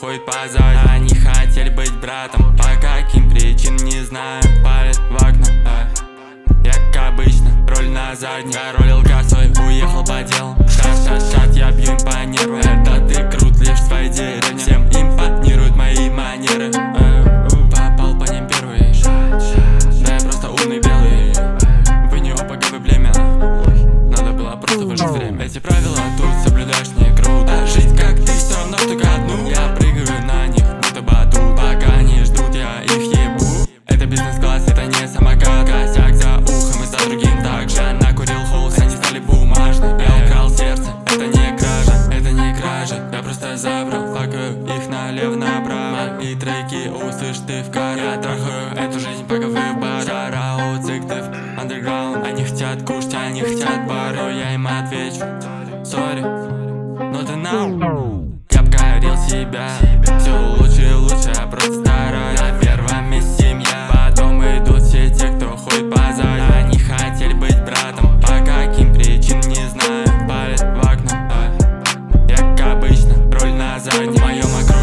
ходит позади. Они хотели быть братом, по каким причинам не знаю. Палят в окна, я как обычно, роль на задней. Король косой, уехал по делу. Шат, я бью им по нерву. Это ты крут лишь в своей деревне. Всем импонируют мои манеры. Попал по ним первый. Да я просто умный белый. Вы не опа, вы племя. Надо было просто выжить время. Эти правила тут соблюдаешь не круто. Жить как ты все равно только одну. Я прыгаю на них, будто батут. Пока они ждут, я их ебу. Это бизнес-класс, это не самокат. Косяк за ухом и за другим также. Она курил холст, они стали бумажные. Я украл сердце, это не кража, это не кража. Я просто забрал, факаю их налево-направо. Мои треки услышь ты в каре. Я трахаю эту жизнь, пока вы в баре. Шараут, зиктыв, андерграунд. Они хотят кушать, они хотят бары. Я им отвечу, сори, но ты now. Я покорил себя, все лучше и лучше, я просто стараюсь. На первом месте семья, потом идут все те, кто ходит позади. Они хотели быть братом, по каким причинам не знаю. Палят в окна, я как обычно, роль на задней. В моем округе